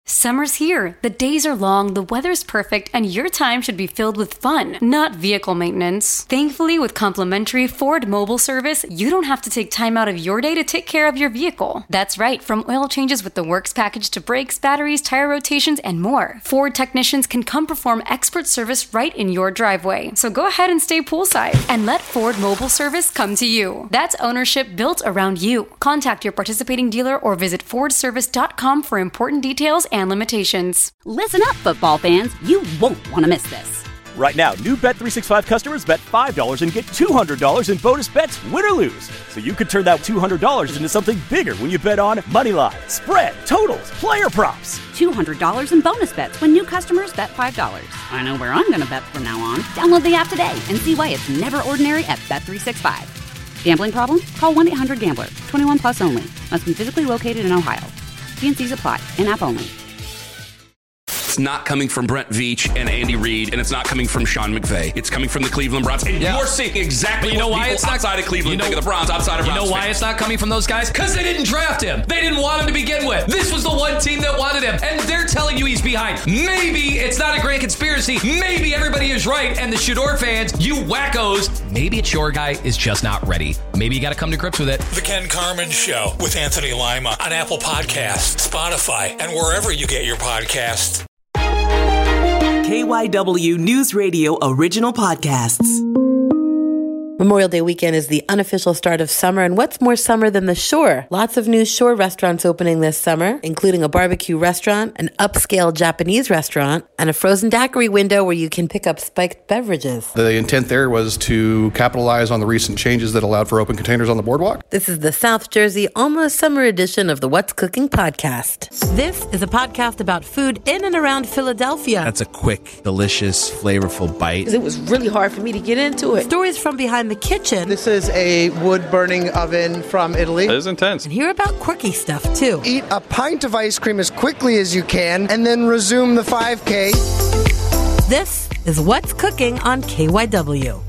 Summer's here. The days are long, the weather's perfect, and your time should be filled with fun, not vehicle maintenance. Thankfully, with complimentary Ford mobile service, you don't have to take time out of your day to take care of your vehicle. That's right, from oil changes with the works package to brakes, batteries, tire rotations, and more. Ford technicians can come perform expert service right in your driveway. So go ahead and stay poolside and let Ford mobile service come to you. That's ownership built around you. Contact your participating dealer or visit fordservice.com for important details and limitations. Listen up, football fans. You won't want to miss this. Right now, new Bet365 customers bet $5 and get $200 in bonus bets, win or lose. So you could turn that $200 into something bigger when you bet on money line, spread, totals, player props. $200 in bonus bets when new customers bet $5. I know where I'm going to bet from now on. Download the app today and see why it's never ordinary at Bet365. Gambling problem? Call 1-800-GAMBLER. 21 plus only. Must be physically located in Ohio. T&Cs apply. In-app only. It's not coming from Brent Veach and Andy Reid, and it's not coming from Sean McVay. It's coming from the Cleveland Browns. And you're seeing exactly what people outside of Cleveland think of the Browns, outside of Browns. You know why it's not coming from those guys? Because they didn't draft him. They didn't want him to begin with. This was the one team that wanted him, and they're telling you he's behind. Maybe it's not a grand conspiracy. Maybe everybody is right, and the Shador fans, you wackos, maybe it's your guy is just not ready. Maybe you got to come to grips with it. The Ken Carman Show with Anthony Lima on Apple Podcasts, Spotify, and wherever you get your podcasts. KYW News Radio original podcasts. Memorial Day weekend is the unofficial start of summer, and what's more summer than the shore? Lots of new shore restaurants opening this summer, including a barbecue restaurant, an upscale Japanese restaurant, and a frozen daiquiri window where you can pick up spiked beverages. The intent there was to capitalize on the recent changes that allowed for open containers on the boardwalk. This is the South Jersey almost summer edition of the What's Cooking podcast. This is a podcast about food in and around Philadelphia. That's a quick, delicious, flavorful bite. It was really hard for me to get into it. Stories from behind the kitchen. This is a wood-burning oven from Italy. It is intense. And hear about quirky stuff, too. Eat a pint of ice cream as quickly as you can, and then resume the 5K. This is What's Cooking on KYW.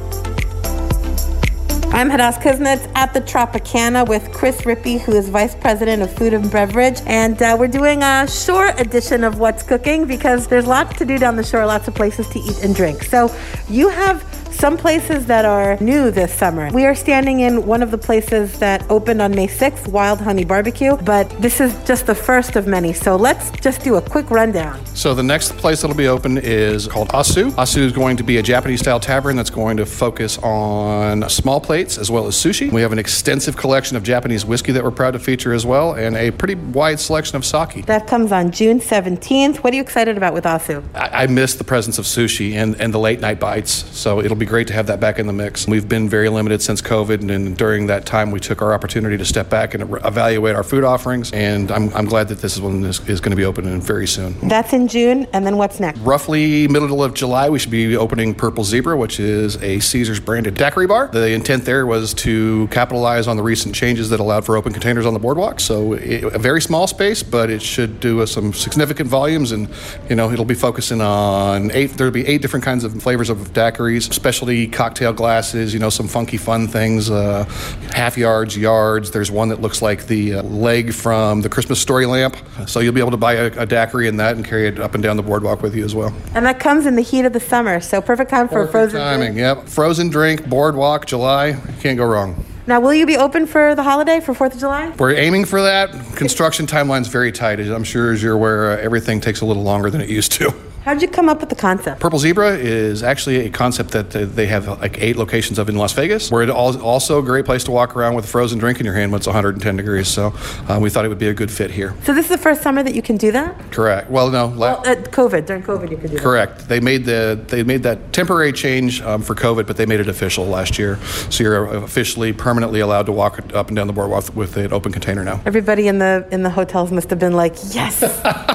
I'm Hadass Kuznets at the Tropicana with Chris Rippey, who is Vice President of Food and Beverage. And we're doing a shore edition of What's Cooking because there's lots to do down the shore, lots of places to eat and drink. So you have some places that are new this summer. We are standing in one of the places that opened on May 6th, Wild Honey Barbecue, but this is just the first of many. So let's just do a quick rundown. So the next place that'll be open is called Asu. Asu is going to be a Japanese-style tavern that's going to focus on small plates as well as sushi. We have an extensive collection of Japanese whiskey that we're proud to feature as well, and a pretty wide selection of sake. That comes on June 17th. What are you excited about with Asu? I miss the presence of sushi and the late-night bites, so it'll be great to have that back in the mix. We've been very limited since COVID, and during that time, we took our opportunity to step back and evaluate our food offerings, and I'm glad that this one is going to be opening very soon. That's in June, and then what's next? Roughly middle of July, we should be opening Purple Zebra, which is a Caesars branded daiquiri bar. The intent there was to capitalize on the recent changes that allowed for open containers on the boardwalk. So a very small space, but it should do some significant volumes, and it'll be focusing on there'll be 8 different kinds of flavors of daiquiris, specialty cocktail glasses, some funky fun things, half yards. There's one that looks like the leg from the Christmas Story lamp. So you'll be able to buy a daiquiri in that and carry it up and down the boardwalk with you as well. And that comes in the heat of the summer, so perfect time for a frozen timing, drink. Yep. Frozen drink, boardwalk, July, can't go wrong. Now, will you be open for the holiday, for 4th of July? We're aiming for that. Construction timeline's very tight. I'm sure, as you're aware, everything takes a little longer than it used to. How did you come up with the concept? Purple Zebra is actually a concept that they have like 8 locations of in Las Vegas, where it's also a great place to walk around with a frozen drink in your hand when it's 110 degrees. So we thought it would be a good fit here. So this is the first summer that you can do that? Correct. Well, no. During COVID you could do that. Correct. They made that temporary change for COVID, but they made it official last year. So you're officially, permanently allowed to walk up and down the boardwalk with an open container now. Everybody in the hotels must have been like, yes.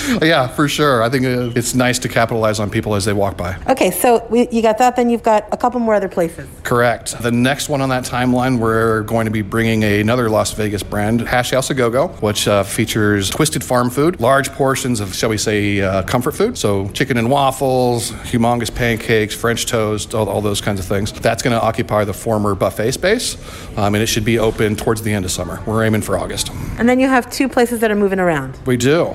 Yeah, for sure. I think it's nice to capitalize on people as they walk by. Okay, so you got that, then you've got a couple more other places. Correct. The next one on that timeline, we're going to be bringing another Las Vegas brand, Hash House A Go-Go, which features twisted farm food, large portions of, shall we say, comfort food. So chicken and waffles, humongous pancakes, French toast, all those kinds of things. That's going to occupy the former buffet space, and it should be open towards the end of summer. We're aiming for August. And then you have two places that are moving around. We do.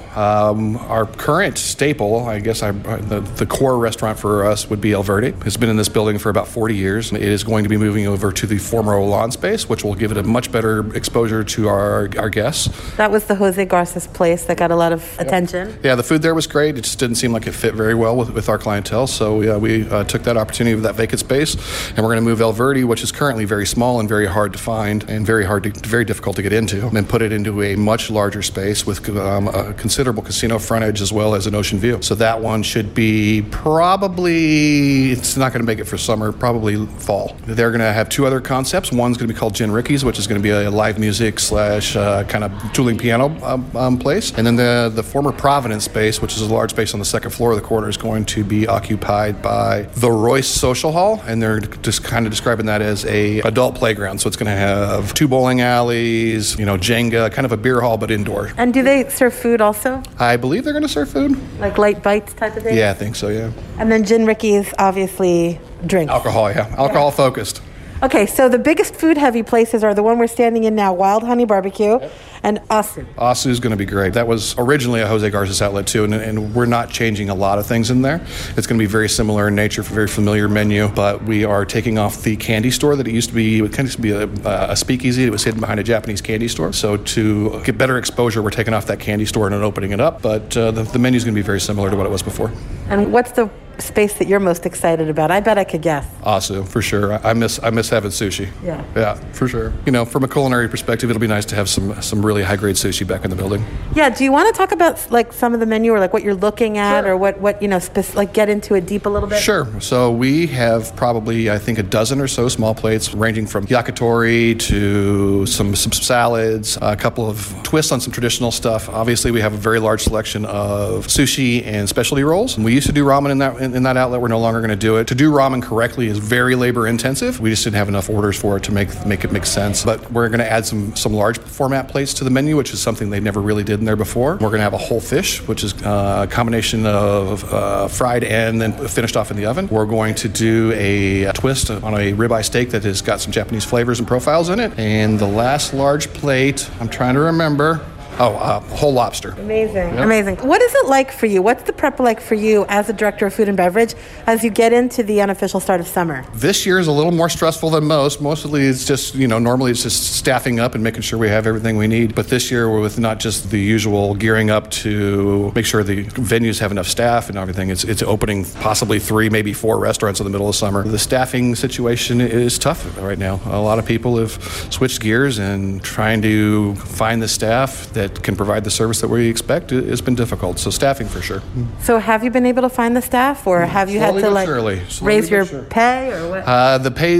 Our current staple, I guess the core restaurant for us would be El Verde. It's been in this building for about 40 years. It is going to be moving over to the former Olan space, which will give it a much better exposure to our guests. That was the Jose Garza's place that got a lot of attention. Yeah, the food there was great. It just didn't seem like it fit very well with our clientele. So we took that opportunity with that vacant space, and we're going to move El Verde, which is currently very small and very hard to find and very difficult to get into, and put it into a much larger space with a considerable casino frontage as well as an ocean view. So that one should be probably, it's not going to make it for summer, probably fall. They're going to have two other concepts. One's going to be called Gin Ricky's, which is going to be a live music / kind of tooling piano place. And then the former Providence space, which is a large space on the second floor of the corner, is going to be occupied by the Royce Social Hall, and they're just kind of describing that as a adult playground. So it's going to have two bowling alleys, Jenga, kind of a beer hall, but indoor. And do they serve food also? I believe they're going to serve food. Like light bites type of thing? Yeah, I think so, yeah. And then Gin Ricky's, obviously, drinks. Alcohol, yeah. Alcohol focused. Okay, so the biggest food-heavy places are the one we're standing in now, Wild Honey Barbecue, and Asu. Asu is going to be great. That was originally a Jose Garza's outlet, too, and we're not changing a lot of things in there. It's going to be very similar in nature, very familiar menu, but we are taking off the candy store that it used to be. It kind of used to be a speakeasy. It was hidden behind a Japanese candy store. So to get better exposure, we're taking off that candy store and opening it up, but the menu is going to be very similar to what it was before. And what's the space that you're most excited about? I bet I could guess. Asu, for sure. I miss having sushi. Yeah, for sure. From a culinary perspective, it'll be nice to have some really high grade sushi back in the building. Yeah. Do you want to talk about like some of the menu or like what you're looking at, or what like get into it deep a little bit? Sure. So we have probably, I think, a dozen or so small plates ranging from yakitori to some salads, a couple of twists on some traditional stuff. Obviously, we have a very large selection of sushi and specialty rolls. And we used to do ramen in that outlet. We're no longer going to do it. To do ramen correctly is very labor intensive. We just didn't have enough orders for it to make it make sense. But we're going to add some large format plates to the menu, which is something they never really did in there before. We're going to have a whole fish, which is a combination of fried and then finished off in the oven. We're going to do a twist on a ribeye steak that has got some Japanese flavors and profiles in it. And the last large plate, I'm trying to remember. Whole lobster. Amazing. Yep. Amazing. What is it like for you? What's the prep like for you as a director of food and beverage as you get into the unofficial start of summer? This year is a little more stressful than most. Mostly it's just, normally it's just staffing up and making sure we have everything we need. But this year we're with not just the usual gearing up to make sure the venues have enough staff and everything. It's opening possibly 3, maybe 4 restaurants in the middle of summer. The staffing situation is tough right now. A lot of people have switched gears, and trying to find the staff that can provide the service that we expect has been difficult. So staffing for sure. So have you been able to find the staff, or have you had to raise your pay, or what? The pay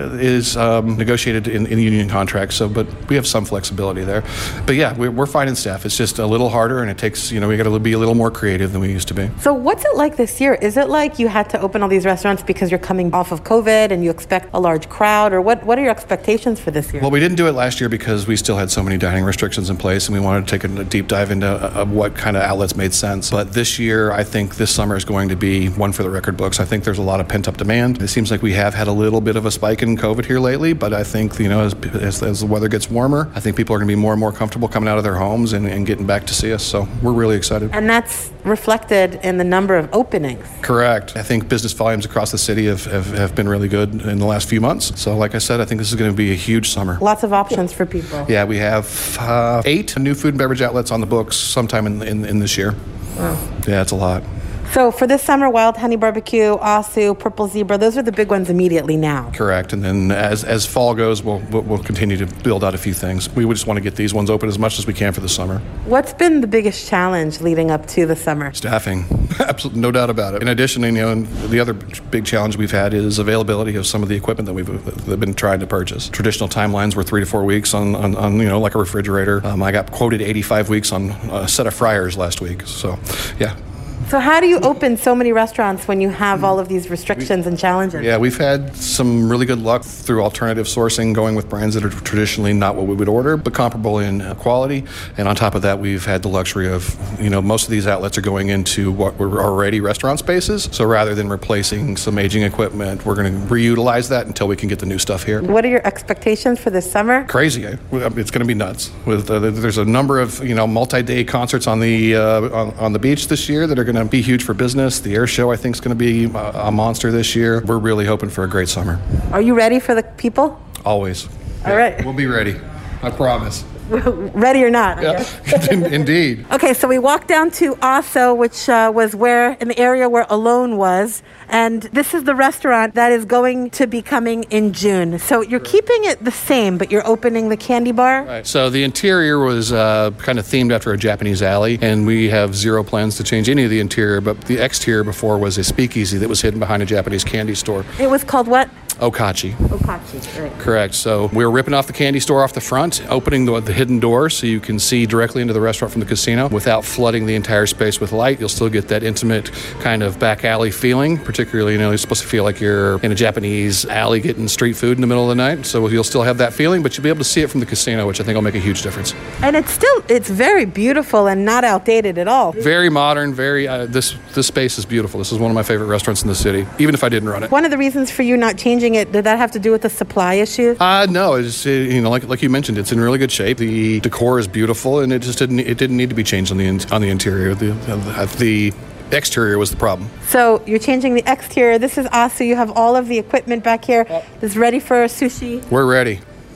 is negotiated in the union contract. But we have some flexibility there. But yeah, we're finding staff. It's just a little harder, and it takes we got to be a little more creative than we used to be. So what's it like this year? Is it like you had to open all these restaurants because you're coming off of COVID and you expect a large crowd, or what are your expectations for this year? Well, we didn't do it last year because we still had so many dining restrictions in place, and we wanted to take a deep dive into what kind of outlets made sense. But this year, I think this summer is going to be one for the record books. I think there's a lot of pent-up demand. It seems like we have had a little bit of a spike in COVID here lately, but I think, as the weather gets warmer, I think people are going to be more and more comfortable coming out of their homes and getting back to see us. So we're really excited. And that's reflected in the number of openings. Correct. I think business volumes across the city have been really good in the last few months. So like I said, I think this is going to be a huge summer. Lots of options for people. Yeah, we have 8 new food and beverage outlets on the books sometime in this year. Wow. Yeah, it's a lot. So for this summer, Wild Honey Barbecue, Osu, Purple Zebra, those are the big ones immediately now. Correct. And then as fall goes, we'll continue to build out a few things. We would just want to get these ones open as much as we can for the summer. What's been the biggest challenge leading up to the summer? Staffing. Absolutely, no doubt about it. In addition, the other big challenge we've had is availability of some of the equipment that we've been trying to purchase. Traditional timelines were 3 to 4 weeks on like a refrigerator. I got quoted 85 weeks on a set of fryers last week. So, yeah. So how do you open so many restaurants when you have all of these restrictions and challenges? Yeah, we've had some really good luck through alternative sourcing, going with brands that are traditionally not what we would order, but comparable in quality. And on top of that, we've had the luxury of, most of these outlets are going into what were already restaurant spaces. So rather than replacing some aging equipment, we're going to reutilize that until we can get the new stuff here. What are your expectations for this summer? Crazy. It's going to be nuts. There's a number of, multi-day concerts on the beach this year that are going to be huge for business. The air show, I think, is going to be a monster this year. We're really hoping for a great summer. Are you ready for the people? Always. All right. We'll be ready. I promise. Ready or not, I guess. Indeed. Okay, so we walked down to Oso, which was in the area where Alone was. And this is the restaurant that is going to be coming in June. So you're keeping it the same, but you're opening the candy bar? Right. So the interior was kind of themed after a Japanese alley, and we have zero plans to change any of the interior, but the exterior before was a speakeasy that was hidden behind a Japanese candy store. It was called what? Okachi. Okachi, right. Correct. So we were ripping off the candy store off the front, opening the hidden door so you can see directly into the restaurant from the casino without flooding the entire space with light. You'll still get that intimate kind of back alley feeling, particularly, you're supposed to feel like you're in a Japanese alley getting street food in the middle of the night. So you'll still have that feeling, but you'll be able to see it from the casino, which I think will make a huge difference. And it's very beautiful and not outdated at all. Very modern, this space is beautiful. This is one of my favorite restaurants in the city, even if I didn't run it. One of the reasons for you not changing it, did that have to do with the supply issue? No, it's like you mentioned, it's in really good shape. The decor is beautiful, and it didn't need to be changed on the interior. The exterior was the problem. So you're changing the exterior. This is Osu. You have all of the equipment back here that's ready for sushi. We're ready.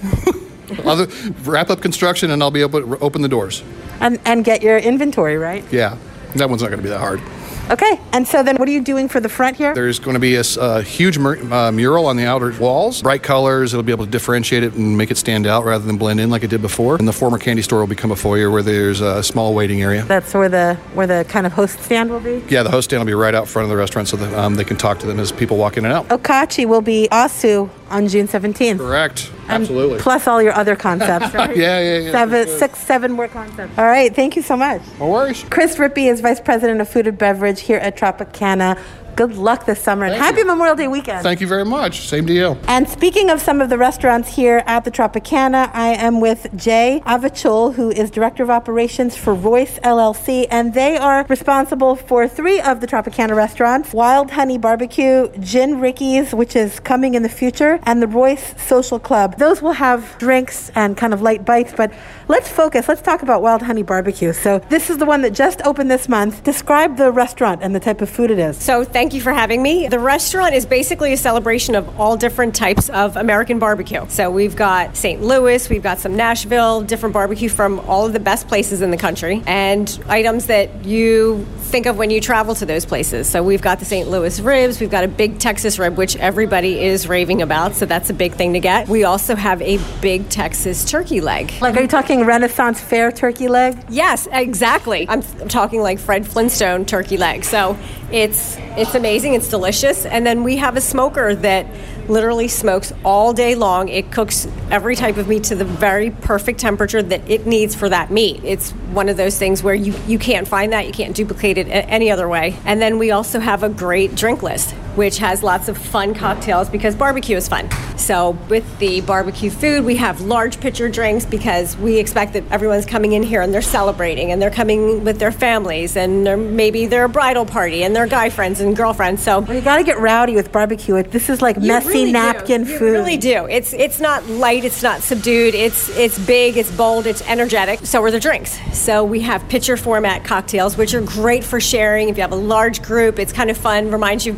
I'll wrap up construction, and I'll be able to open the doors. And get your inventory, right? Yeah, that one's not going to be that hard. Okay, and so then what are you doing for the front here? There's going to be a huge mural on the outer walls. Bright colors. It'll be able to differentiate it and make it stand out rather than blend in like it did before. And the former candy store will become a foyer where there's a small waiting area. That's where the kind of host stand will be? Yeah, the host stand will be right out front of the restaurant so that they can talk to them as people walk in and out. Okachi will be Osu on June 17th. Correct. Absolutely. Plus all your other concepts, right? Yeah. 7 more concepts. All right, thank you so much. No worries. Chris Rippey is Vice President of Food and Beverage here at Tropicana. Good luck this summer and happy Memorial Day weekend. Thank you very much. Same to you. And speaking of some of the restaurants here at the Tropicana, I am with Jay Avachul, who is Director of Operations for Royce LLC, and they are responsible for 3 of the Tropicana restaurants: Wild Honey Barbecue, Gin Ricky's, which is coming in the future, and the Royce Social Club. Those will have drinks and kind of light bites, but let's focus. Let's talk about Wild Honey Barbecue. So this is the one that just opened this month. Describe the restaurant and the type of food it is. So thank you for having me. The restaurant is basically a celebration of all different types of American barbecue. So we've got St. Louis, we've got some Nashville, different barbecue from all of the best places in the country, and items that you think of when you travel to those places. So we've got the St. Louis ribs, we've got a big Texas rib, which everybody is raving about, so that's a big thing to get. We also have a big Texas turkey leg. Like, are you talking Renaissance Fair turkey leg? Yes, exactly. I'm talking like Fred Flintstone turkey leg. So it's amazing, it's delicious. And then we have a smoker that literally smokes all day long. It cooks every type of meat to the very perfect temperature that it needs for that meat. It's one of those things where you can't find that, you can't duplicate it any other way. And then we also have a great drink list, which has lots of fun cocktails because barbecue is fun. So with the barbecue food, we have large pitcher drinks because we expect that everyone's coming in here and they're celebrating and they're coming with their families and maybe their bridal party and their guy friends and girlfriends. So you got to get rowdy with barbecue. This is like messy napkin food. You really do. It's not light, it's not subdued, it's big, it's bold, it's energetic. So are the drinks. So we have pitcher format cocktails, which are great for sharing. If you have a large group, it's kind of fun, reminds you of being on a picnic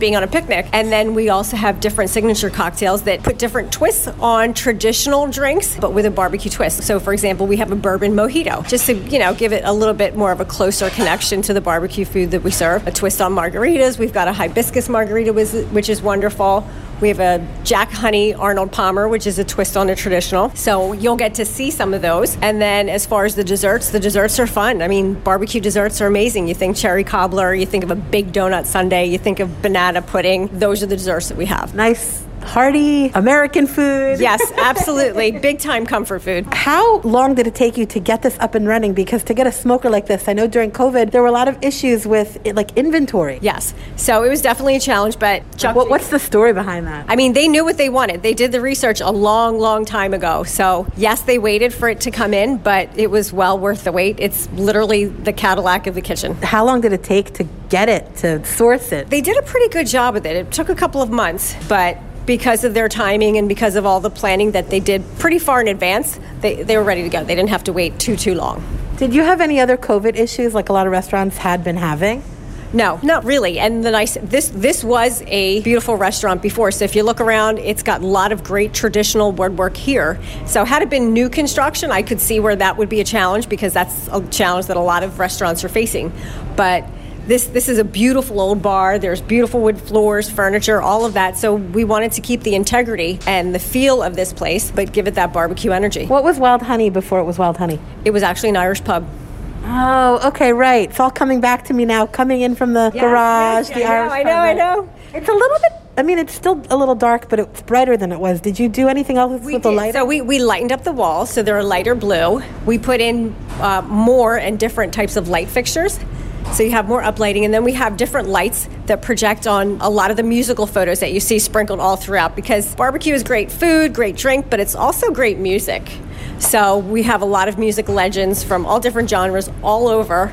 picnic. And then we also have different signature cocktails that put different twists on traditional drinks, but with a barbecue twist. So, for example, we have a bourbon mojito, just to, give it a little bit more of a closer connection to the barbecue food that we serve. A twist on margaritas. We've got a hibiscus margarita, which is wonderful. We have a Jack Honey Arnold Palmer, which is a twist on a traditional. So you'll get to see some of those. And then as far as the desserts are fun. I mean, barbecue desserts are amazing. You think cherry cobbler, you think of a big donut sundae, you think of banana pudding. Those are the desserts that we have. Nice, hearty American food. Yes, absolutely. Big time comfort food. How long did it take you to get this up and running? Because to get a smoker like this, I know during COVID, there were a lot of issues with inventory. Yes. So it was definitely a challenge, but what's the story behind that? I mean, they knew what they wanted. They did the research a long, long time ago. So yes, they waited for it to come in, but it was well worth the wait. It's literally the Cadillac of the kitchen. How long did it take to get it, to source it? They did a pretty good job with it. It took a couple of months, but because of their timing and because of all the planning that they did pretty far in advance, they were ready to go. They didn't have to wait too long. Did you have any other COVID issues like a lot of restaurants had been having? No, not really. And this was a beautiful restaurant before. So if you look around, it's got a lot of great traditional woodwork here. So had it been new construction, I could see where that would be a challenge, because that's a challenge that a lot of restaurants are facing. But This is a beautiful old bar. There's beautiful wood floors, furniture, all of that. So we wanted to keep the integrity and the feel of this place, but give it that barbecue energy. What was Wild Honey before it was Wild Honey? It was actually an Irish pub. Oh, okay, right. It's all coming back to me now, coming in from the garage, the Irish pub. I know. It's a little bit, it's still a little dark, but it's brighter than it was. Did you do anything else with the light? So we lightened up the walls, so they're a lighter blue. We put in more and different types of light fixtures. So you have more uplighting, and then we have different lights that project on a lot of the musical photos that you see sprinkled all throughout, because barbecue is great food, great drink, but it's also great music. So we have a lot of music legends from all different genres all over,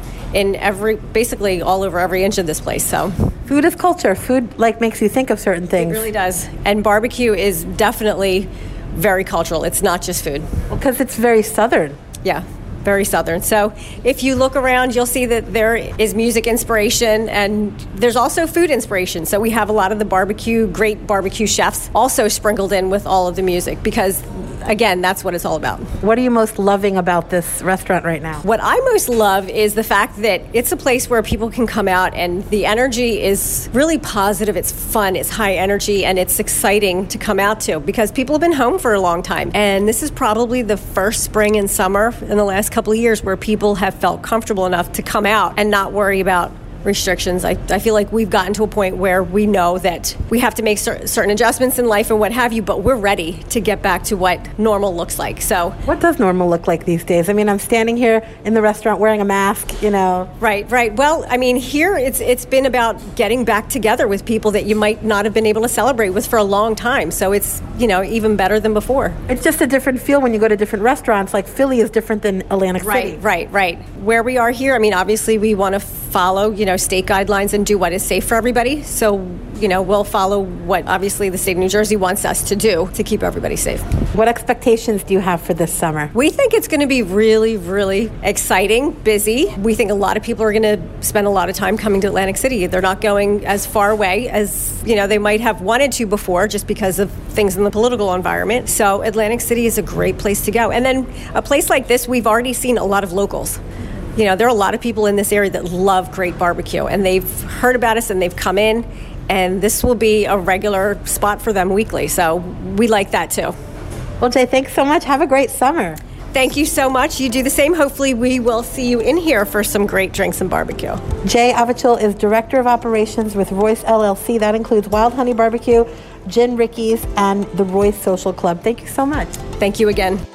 basically all over every inch of this place. So food is culture. Food makes you think of certain things. It really does. And barbecue is definitely very cultural. It's not just food. Because it's very Southern. Yeah. Very Southern. So if you look around, you'll see that there is music inspiration, and there's also food inspiration. So we have a lot of the great barbecue chefs also sprinkled in with all of the music, because again, that's what it's all about. What are you most loving about this restaurant right now? What I most love is the fact that it's a place where people can come out and the energy is really positive. It's fun, it's high energy, and it's exciting to come out to, because people have been home for a long time. And this is probably the first spring and summer in the last couple of years where people have felt comfortable enough to come out and not worry about restrictions. I feel like we've gotten to a point where we know that we have to make certain adjustments in life and what have you, but we're ready to get back to what normal looks like. So what does normal look like these days? I'm standing here in the restaurant wearing a mask, Right. Well, here it's been about getting back together with people that you might not have been able to celebrate with for a long time. So it's, even better than before. It's just a different feel when you go to different restaurants. Like Philly is different than Atlantic City. Right. Where we are here, obviously we want to follow, state guidelines and do what is safe for everybody. So, we'll follow what obviously the state of New Jersey wants us to do to keep everybody safe. What expectations do you have for this summer? We think it's going to be really, really exciting, busy. We think a lot of people are going to spend a lot of time coming to Atlantic City. They're not going as far away as, they might have wanted to before, just because of things in the political environment. So Atlantic City is a great place to go. And then a place like this, we've already seen a lot of locals. There are a lot of people in this area that love great barbecue, and they've heard about us and they've come in, and this will be a regular spot for them weekly. So we like that too. Well, Jay, thanks so much. Have a great summer. Thank you so much. You do the same. Hopefully we will see you in here for some great drinks and barbecue. Jay Avichul is Director of Operations with Royce LLC. That includes Wild Honey Barbecue, Gin Ricky's, and the Royce Social Club. Thank you so much. Thank you again.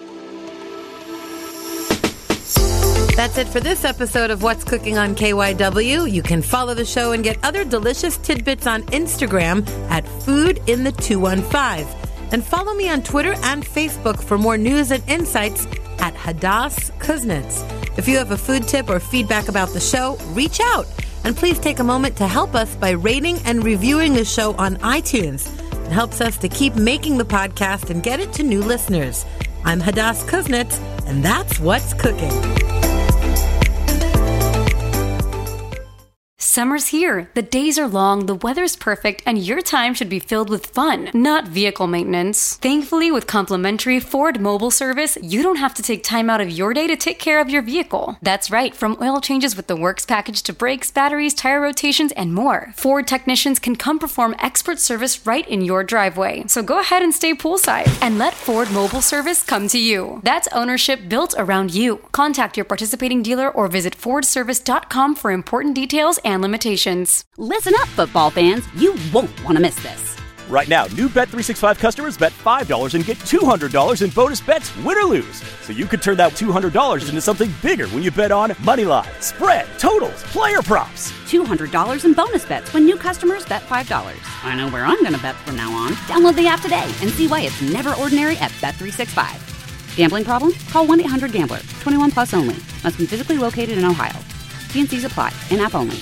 That's it for this episode of What's Cooking on KYW. You can follow the show and get other delicious tidbits on Instagram at foodinthe215. And follow me on Twitter and Facebook for more news and insights at Hadass Kuznets. If you have a food tip or feedback about the show, reach out. And please take a moment to help us by rating and reviewing the show on iTunes. It helps us to keep making the podcast and get it to new listeners. I'm Hadass Kuznets, and that's What's Cooking. Summer's here. The days are long, the weather's perfect, and your time should be filled with fun, not vehicle maintenance. Thankfully, with complimentary Ford mobile service, you don't have to take time out of your day to take care of your vehicle. That's right, from oil changes with the Works package to brakes, batteries, tire rotations, and more. Ford technicians can come perform expert service right in your driveway. So go ahead and stay poolside and let Ford mobile service come to you. That's ownership built around you. Contact your participating dealer or visit FordService.com for important details and limitations. Listen up, football fans. You won't want to miss this. Right now, new Bet365 customers bet $5 and get $200 in bonus bets, win or lose. So you could turn that $200 into something bigger when you bet on Moneyline, spread, totals, player props. $200 in bonus bets when new customers bet $5. I know where I'm going to bet from now on. Download the app today and see why it's never ordinary at Bet365. Gambling problem? Call 1-800-GAMBLER. 21 plus only. Must be physically located in Ohio. T&Cs apply. In-app only.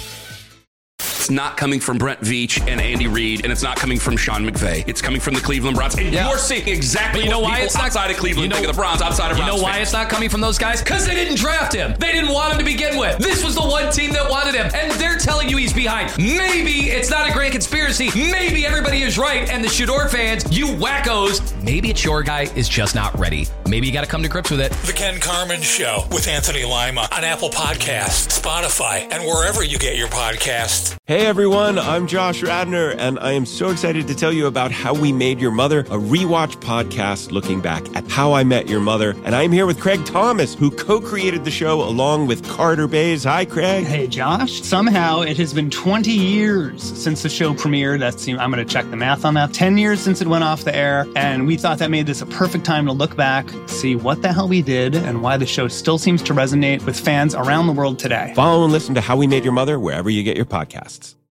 It's not coming from Brent Veach and Andy Reid, and it's not coming from Sean McVay. It's coming from the Cleveland Browns. And you're seeing exactly what people outside of Cleveland think of the Browns, outside of Browns. You know why it's not coming from those guys? Because they didn't draft him. They didn't want him to begin with. This was the one team that wanted him, and they're telling you he's behind. Maybe it's not a grand conspiracy. Maybe everybody is right, and the Shador fans, you wackos, maybe it's your guy is just not ready. Maybe you got to come to grips with it. The Ken Carman Show with Anthony Lima on Apple Podcasts, Spotify, and wherever you get your podcasts. Hey everyone, I'm Josh Radner, and I am so excited to tell you about How We Made Your Mother, a rewatch podcast looking back at How I Met Your Mother. And I'm here with Craig Thomas, who co-created the show along with Carter Bays. Hi, Craig. Hey, Josh. Somehow it has been 20 years since the show premiered. I'm going to check the math on that. 10 years since it went off the air, and we thought that made this a perfect time to look back, see what the hell we did, and why the show still seems to resonate with fans around the world today. Follow and listen to How We Made Your Mother wherever you get your podcasts.